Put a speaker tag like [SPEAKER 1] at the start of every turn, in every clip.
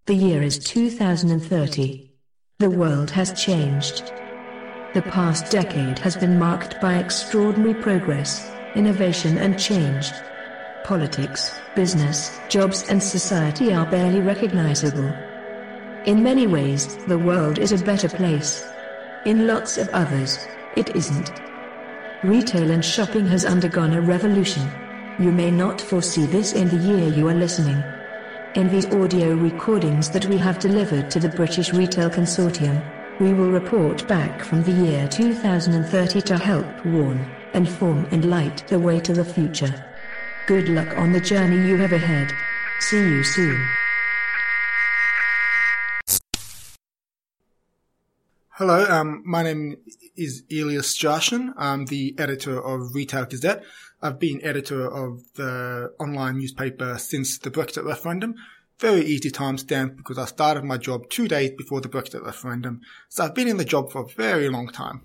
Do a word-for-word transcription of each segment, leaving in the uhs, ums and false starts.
[SPEAKER 1] The year is two thousand thirty. The world has changed. The past decade has been marked by extraordinary progress, innovation and change. Politics, business, jobs and society are barely recognizable. In many ways, the world is a better place. In lots of others, it isn't. Retail and shopping has undergone a revolution. You may not foresee this in the year you are listening. In these audio recordings that we have delivered to the British Retail Consortium, we will report back from the year two thousand thirty to help warn, inform and light the way to the future. Good luck on the journey you have ahead. See you soon.
[SPEAKER 2] Hello, um, my name is Elias Jarshan. I'm the editor of Retail Gazette. I've been editor of the online newspaper since the Brexit referendum. Very easy timestamp because I started my job two days before the Brexit referendum. So I've been in the job for a very long time.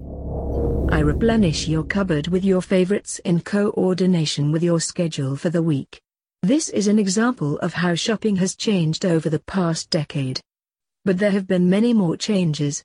[SPEAKER 1] I replenish your cupboard with your favorites in coordination with your schedule for the week. This is an example of how shopping has changed over the past decade. But there have been many more changes.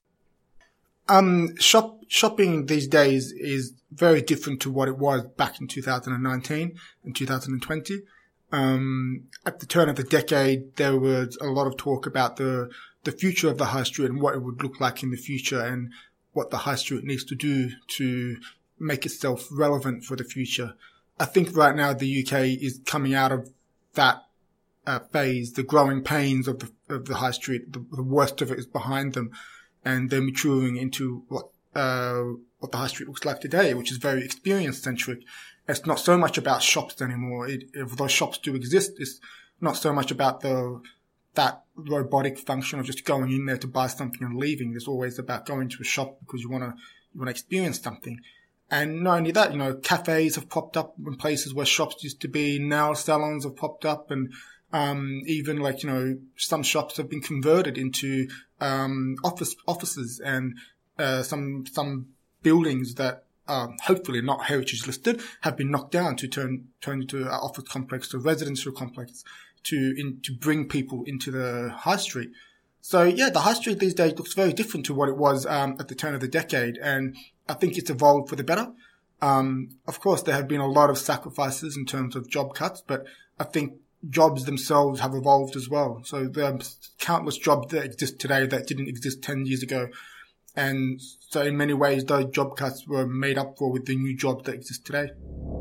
[SPEAKER 2] Um, shop, shopping these days is very different to what it was back in two thousand nineteen and two thousand twenty. Um, at the turn of the decade, there was a lot of talk about the, the future of the high street and what it would look like in the future and what the high street needs to do to make itself relevant for the future. I think right now the U K is coming out of that uh, phase, the growing pains of the, of the high street. The, the worst of it is behind them. And they're maturing into what, uh, what the high street looks like today, which is very experience centric. It's not so much about shops anymore. It, if those shops do exist, it's not so much about the, that robotic function of just going in there to buy something and leaving. It's always about going to a shop because you want to, you want to experience something. And not only that, you know, cafes have popped up in places where shops used to be. Nail salons have popped up and, um, even like, you know, some shops have been converted into, um, office, offices and, uh, some, some buildings that are hopefully not heritage listed have been knocked down to turn, turn into an office complex, to residential complex to, in, to bring people into the high street. So yeah, the high street these days looks very different to what it was, um, at the turn of the decade. And I think it's evolved for the better. Um, of course, there have been a lot of sacrifices in terms of job cuts, but I think jobs themselves have evolved as well. So there are countless jobs that exist today that didn't exist ten years ago. And so in many ways, those job cuts were made up for with the new jobs that exist today.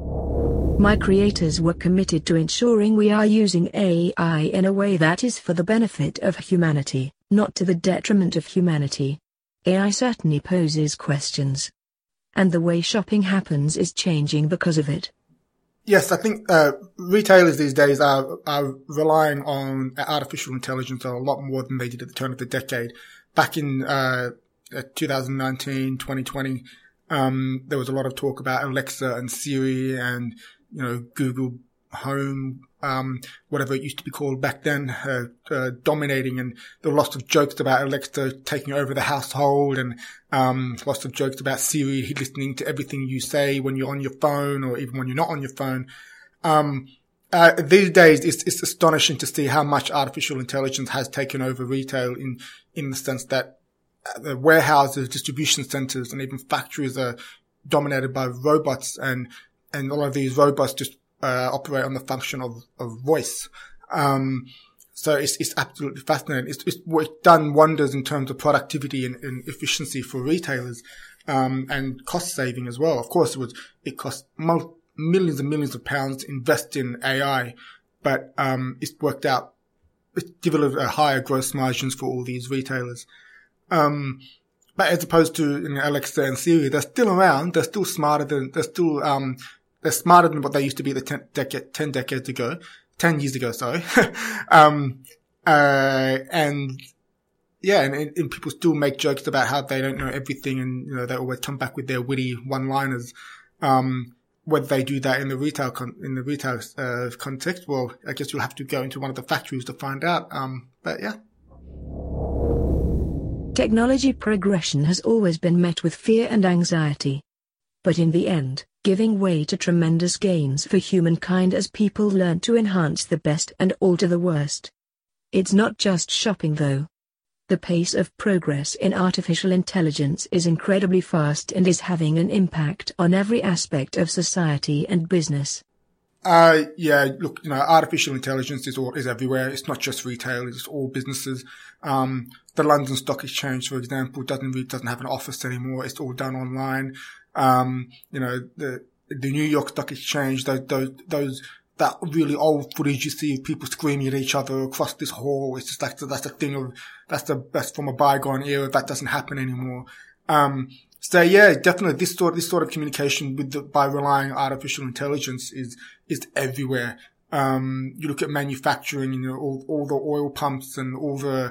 [SPEAKER 1] My creators were committed to ensuring we are using A I in a way that is for the benefit of humanity, not to the detriment of humanity. A I certainly poses questions. And the way shopping happens is changing because of it.
[SPEAKER 2] Yes, I think uh, retailers these days are, are relying on artificial intelligence a lot more than they did at the turn of the decade. Back in uh, twenty nineteen, twenty twenty, um, there was a lot of talk about Alexa and Siri and, you know, Google Home, um, whatever it used to be called back then, uh, uh, dominating, and there were lots of jokes about Alexa taking over the household and, um, lots of jokes about Siri listening to everything you say when you're on your phone or even when you're not on your phone. Um, uh, these days it's, it's astonishing to see how much artificial intelligence has taken over retail in, in the sense that the warehouses, distribution centers and even factories are dominated by robots, and, and a lot of these robots just Uh, operate on the function of, of voice. Um, so it's, it's absolutely fascinating. It's, it's, it's done wonders in terms of productivity and, and efficiency for retailers, um, and cost saving as well. Of course, it was, it cost mul- millions and millions of pounds to invest in A I, but, um, it's worked out, it's delivered a higher gross margins for all these retailers. Um, but as opposed to, you know, Alexa and Siri, they're still around. They're still smarter than, they're still, um, They're smarter than what they used to be the ten, decade, ten decades ago, ten years ago, sorry. um, uh, and yeah, and, and people still make jokes about how they don't know everything, and, you know, they always come back with their witty one-liners. Um, whether they do that in the retail con- in the retail uh, context, well, I guess you'll have to go into one of the factories to find out. Um, but yeah.
[SPEAKER 1] Technology progression has always been met with fear and anxiety. But in the end, giving way to tremendous gains for humankind as people learn to enhance the best and alter the worst. It's not just shopping though. The pace of progress in artificial intelligence is incredibly fast and is having an impact on every aspect of society and business.
[SPEAKER 2] Uh, yeah, look, you know, artificial intelligence is all, is everywhere. It's not just retail, it's all businesses. Um, the London Stock Exchange, for example, doesn't really, doesn't have an office anymore. It's all done online. Um, you know, the, the New York Stock Exchange, those, those, those, that really old footage you see of people screaming at each other across this hall. It's just like, that's a thing of, that's the, that's from a bygone era. That doesn't happen anymore. Um, So yeah, definitely this sort this sort of communication with the, by relying on artificial intelligence is is everywhere. Um, you look at manufacturing, you know, all, all the oil pumps and all the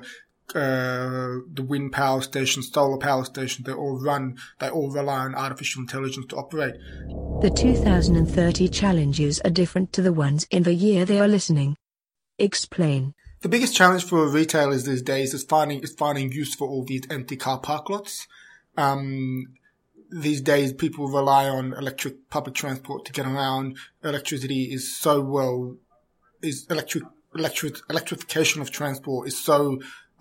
[SPEAKER 2] uh, the wind power stations, solar power stations, they all run, they all rely on artificial intelligence to operate.
[SPEAKER 1] The two thousand thirty challenges are different to the ones in the year they are listening. Explain.
[SPEAKER 2] The biggest challenge for retailers these days is finding is finding use for all these empty car park lots. Um, these days people rely on electric public transport to get around. Electricity is so well, is electric, electric, electrification of transport is so,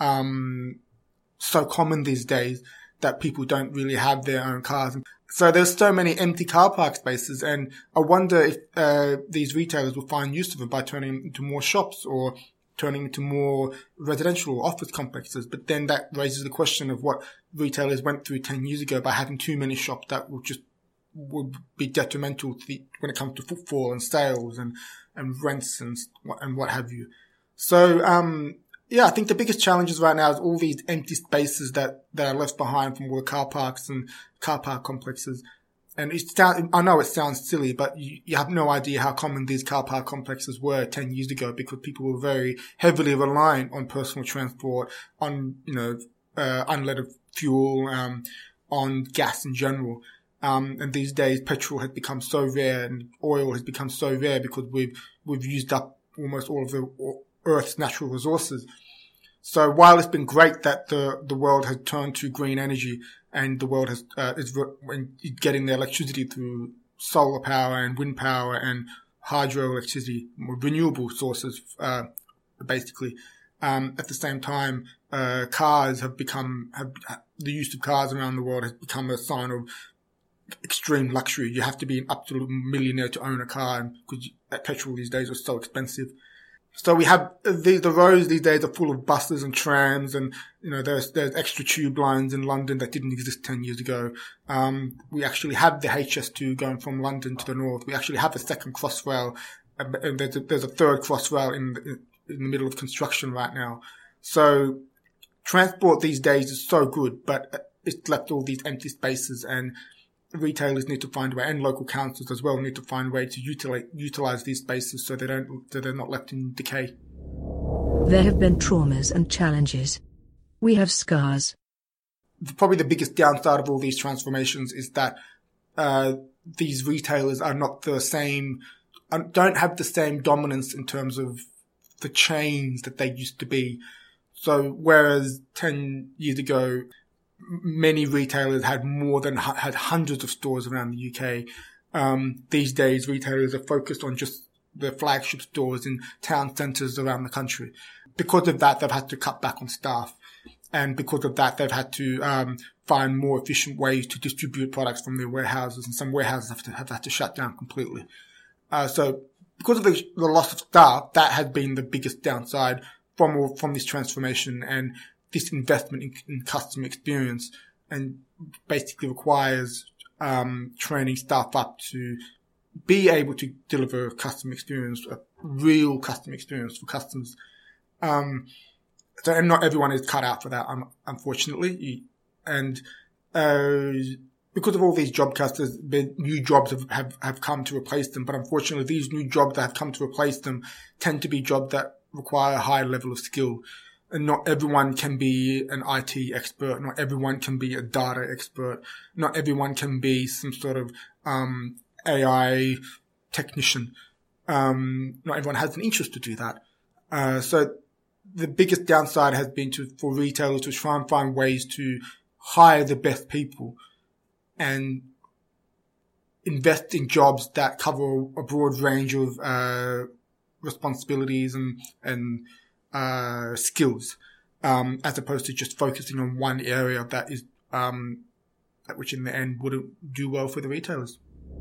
[SPEAKER 2] um, so common these days that people don't really have their own cars. So there's so many empty car park spaces, and I wonder if, uh, these retailers will find use of it by turning them into more shops or turning into more residential office complexes. But then that raises the question of what retailers went through ten years ago by having too many shops that would just would be detrimental to the, when it comes to footfall and sales and, and rents and, and what have you. So, um, yeah, I think the biggest challenges right now is all these empty spaces that, that are left behind from all the car parks and car park complexes. And it sounds, I know it sounds silly, but you, you have no idea how common these car park complexes were ten years ago, because people were very heavily reliant on personal transport, on, you know, uh, unleaded fuel, um, on gas in general. Um, and these days petrol has become so rare and oil has become so rare because we've, we've used up almost all of the Earth's natural resources. So while it's been great that the, the world has turned to green energy, and the world has, uh, is re- getting their electricity through solar power and wind power and hydroelectricity, renewable sources, uh, basically. Um, at the same time, uh, cars have become, have, the use of cars around the world has become a sign of extreme luxury. You have to be an absolute millionaire to own a car, because petrol these days is so expensive. So we have the, the roads these days are full of buses and trams, and, you know, there's, there's extra tube lines in London that didn't exist ten years ago. Um, we actually have the H S two going from London to the north. We actually have a second Crossrail, and there's a, there's a third Crossrail in the, in the middle of construction right now. So transport these days is so good, but it's left all these empty spaces, and retailers need to find a way, and local councils as well need to find a way to utilize, utilize these spaces so they don't, so they're not left in decay.
[SPEAKER 1] There have been traumas and challenges. We have scars.
[SPEAKER 2] Probably the biggest downside of all these transformations is that, uh, these retailers are not the same, don't have the same dominance in terms of the chains that they used to be. So whereas ten years ago, many retailers had more than, had hundreds of stores around the U K. Um, these days retailers are focused on just their flagship stores in town centres around the country. Because of that, they've had to cut back on staff. And because of that, they've had to, um, find more efficient ways to distribute products from their warehouses, and some warehouses have to, have had to shut down completely. Uh, so because of the, the loss of staff, that has been the biggest downside from, from this transformation, and this investment in, in customer experience, and basically requires um training staff up to be able to deliver a customer experience, a real customer experience for customers. Um, so and not everyone is cut out for that, um, unfortunately. And uh because of all these job cuts, new jobs have, have, have come to replace them. But unfortunately, these new jobs that have come to replace them tend to be jobs that require a high level of skill. And not everyone can be an I T expert. Not everyone can be a data expert. Not everyone can be some sort of um A I technician. Um, not everyone has an interest to do that. Uh, so the biggest downside has been to, for retailers to try and find ways to hire the best people and invest in jobs that cover a broad range of uh responsibilities and and uh, skills, um, as opposed to just focusing on one area that is, um, which in the end wouldn't do well for the retailers.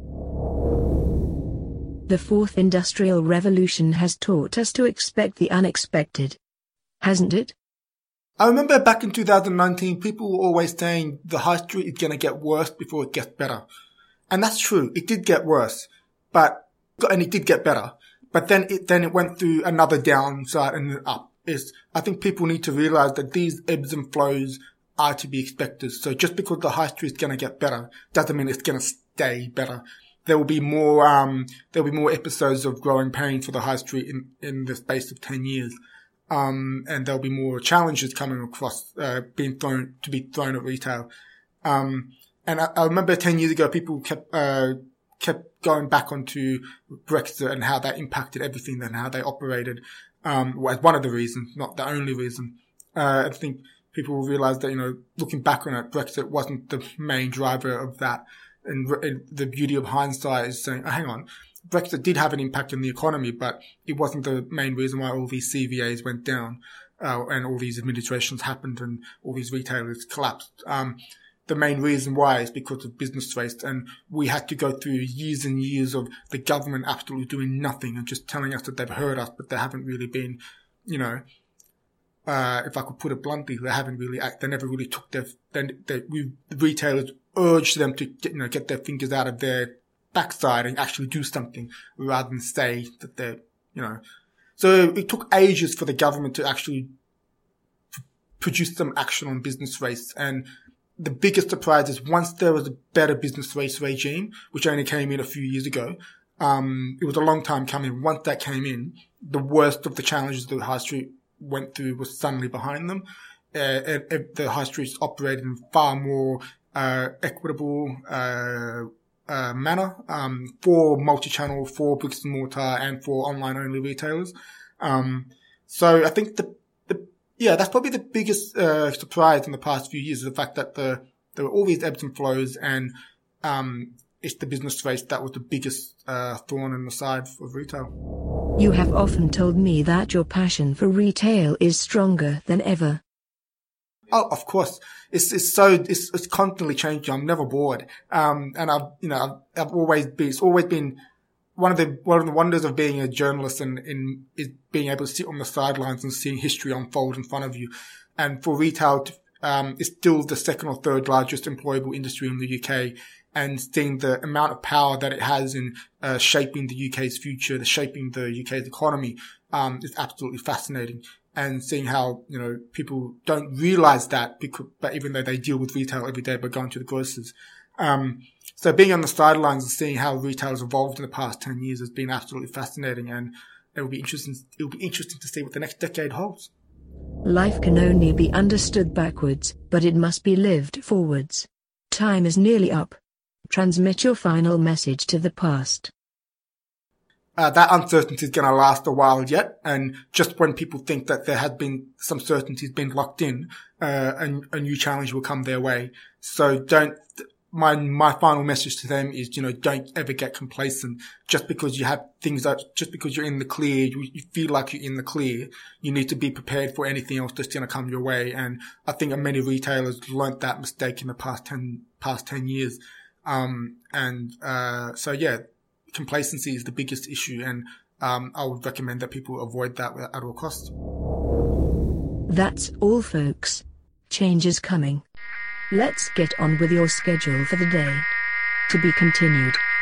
[SPEAKER 1] The fourth industrial revolution has taught us to expect the unexpected, hasn't it?
[SPEAKER 2] I remember back in two thousand nineteen, people were always saying the high street is going to get worse before it gets better. And that's true. It did get worse, but, and it did get better. But then it, then it went through another downside and then up. Is, I think people need to realize that these ebbs and flows are to be expected. So just because the high street is going to get better doesn't mean it's going to stay better. There will be more, um, there will be more episodes of growing pain for the high street in, in the space of ten years. Um, and there'll be more challenges coming across, uh, being thrown, to be thrown at retail. Um, and I, I remember ten years ago, people kept, uh, kept going back onto Brexit and how that impacted everything and how they operated, um, as one of the reasons, not the only reason. Uh, I think people will realize that, you know, looking back on it, Brexit wasn't the main driver of that. And, and the beauty of hindsight is saying, oh, hang on, Brexit did have an impact on the economy, but it wasn't the main reason why all these C V As went down, uh, and all these administrations happened and all these retailers collapsed. Um, the main reason why is because of business waste, and we had to go through years and years of the government absolutely doing nothing and just telling us that they've heard us, but they haven't really been, you know, uh, if I could put it bluntly, they haven't really, act, they never really took their, then they, we, the retailers urged them to get, you know, get their fingers out of their backside and actually do something rather than say that they're, you know. So it took ages for the government to actually p- produce some action on business waste. And the biggest surprise is once there was a better business waste regime, which only came in a few years ago, um, it was a long time coming. Once that came in, the worst of the challenges the high street went through was suddenly behind them. Uh, and, and the high streets operated in far more uh, equitable, uh, uh, manner, um, for multi-channel, for bricks and mortar, and for online-only retailers. Um, so I think the, the, yeah, that's probably the biggest, uh, surprise in the past few years is the fact that the, there were all these ebbs and flows, and, um, it's the business waste that was the biggest, uh, thorn in the side of retail.
[SPEAKER 1] You have often told me that your passion for retail is stronger than ever.
[SPEAKER 2] Oh, of course. It's, it's so, it's, it's constantly changing. I'm never bored. Um, and I've, you know, I've, I've always been, it's always been one of the, one of the wonders of being a journalist and, in, is being able to sit on the sidelines and seeing history unfold in front of you. And for retail, to, um, it's still the second or third largest employable industry in the U K. And seeing the amount of power that it has in, uh, shaping the U K's future, the shaping the U K's economy, um, is absolutely fascinating. And seeing how, you know, people don't realize that because, but even though they deal with retail every day by going to the grocers. Um, so being on the sidelines and seeing how retail has evolved in the past ten years has been absolutely fascinating, and it will be interesting, it will be interesting to see what the next decade holds.
[SPEAKER 1] Life can only be understood backwards, but it must be lived forwards. Time is nearly up. Transmit your final message to the past.
[SPEAKER 2] Uh, that uncertainty is going to last a while yet, and just when people think that there has been some certainty has been locked in, uh, a, a new challenge will come their way. So don't, my, my final message to them is, you know, don't ever get complacent. Just because you have things that, just because you're in the clear, you, you feel like you're in the clear, you need to be prepared for anything else that's going to come your way. And I think many retailers learnt that mistake in the past ten, past ten years. Um, and, uh, so yeah, complacency is the biggest issue, and um, I would recommend that people avoid that at all costs.
[SPEAKER 1] That's all, folks. Change is coming. Let's get on with your schedule for the day. To be continued.